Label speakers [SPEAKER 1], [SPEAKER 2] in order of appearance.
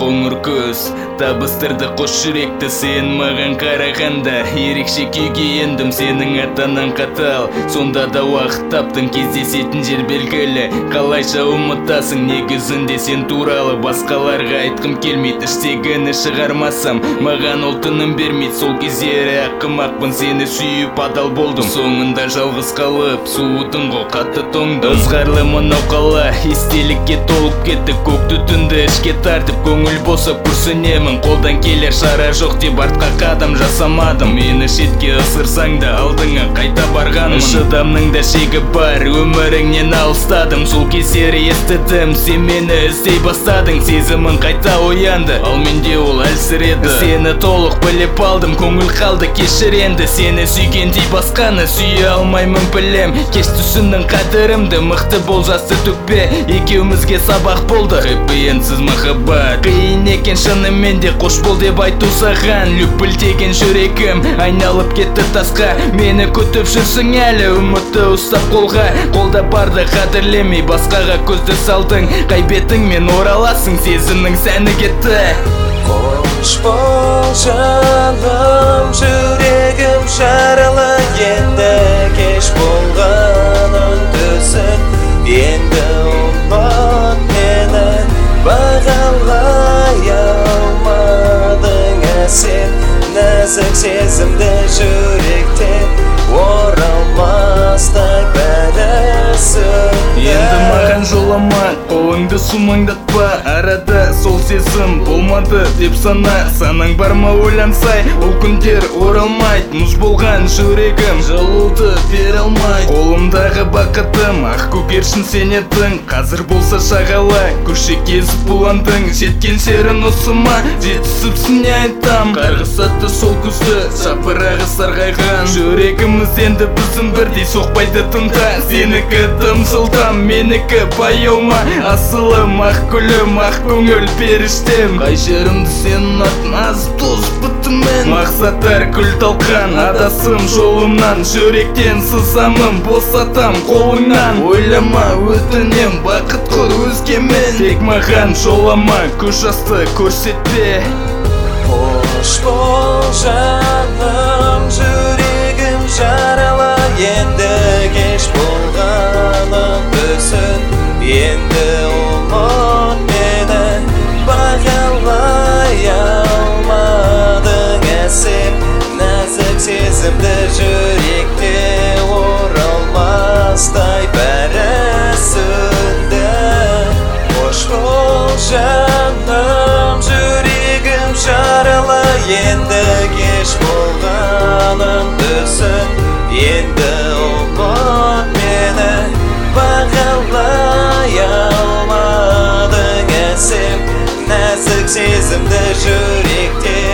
[SPEAKER 1] қоңыр көз табыстырды қос жүректі. Сен маған қарағанда ерекше күйге ендім. Сенің атанан қатал, сонда да уақыт таптың. Кездесетін жер белгілі, қалайша ұмытасың. Негізінде сен туралы басқаларға айтқым келмейді. Іштегіні шығармасам, маған ол тыным бермейді. Сол кездері ақымақпын, сені сүйіп адал болдым. Соңында жалғыз қалып суытың ғой қатты тоңдым. Ызғарлы мынау қала естелікке толып кетті. Көк түтінді ішке тартып көңіл босап күрсінемін. Қолдан келер шара жоқ деп артқа қадам жасамадым. Мені шетке ысырсаң да алдыңа қайта барғанмын. Шыдамның да шегі бар, өміріңнен алыстадым. Сол кездері естідім, сен мені іздей бастадың. Сезімің қайта оянды, ал менде ол әлсіреді. Сені толық біліп алдым, көңіл қалды кешір енді. Сені сүйгендей басқаны сүйе алмаймын білем. Кеш түсіндің қадірімді, мықты бол жасты төкпе. Екеумізге сабақ болды хэппи-эндсіз махаббат. Қиын екен шынымен де, қош бол деп айту саған. Лүпілдеген жүрегім айналып кетті тасқа. Мені күтіп жүрсің әлі, үмітті ұстап қолға. Қолда барды қадірлемей басқаға көзді салдың. Қайбетіңмен ораласың, сезімнің сәні кетті.
[SPEAKER 2] Қош бол жаным, жүрегім жаралы енді. Кеш болғанын түсін, енді ұмыт мені. Бағалай алмадың әсем нәзік сезімді жүректен. Оралмастай бәрі сүрді.
[SPEAKER 1] Енді маған жолама, қолыңды сумаңдатпа. Арада сол сезім болмады деп сана. Санаң бар ма ойлансай, ол күндер оралмайды. Мұз болған жүрегім жылуды бере алмайды. Қолымдағы бақытым ақ көгершін сен едің. Қазір болса шағала көше кезіп буландың. Жеткен жерін осыма жетісіпсің не айтам. Қарғысатты сол күзді жапырағы сарғайған. Жүрегіміз енді біздің бірдей соқпайды тыңда. Сенікі тым жылдам, менікі баяу ма? Асылым, ақ гүлім, ақ көңіл періштем. Қай жерімді сенің атын азып тозып бітіммен. Мақсаттар күл талқан, адасым жолымнан. Жүректен сызамын, босатам қолыңнан. Ойлама өтінем, бақыт құр өзгемен. Тек маған жолама, көз жасты көрсетпе.
[SPEAKER 2] Қош бол жаным, жүрегім жаралы енді. Кеш болғанын түсін, енді ұмыт мені. Бағалай алмадың әсем нәзік сезімді жүректе. Оралмастай бәрі сүрді. Қош бол жаным, жүрегім жаралы енді. Кеш болғанын түсін, енді ұмыт мені. Бағалай алмадың әсем нәзік сезімді жүректе.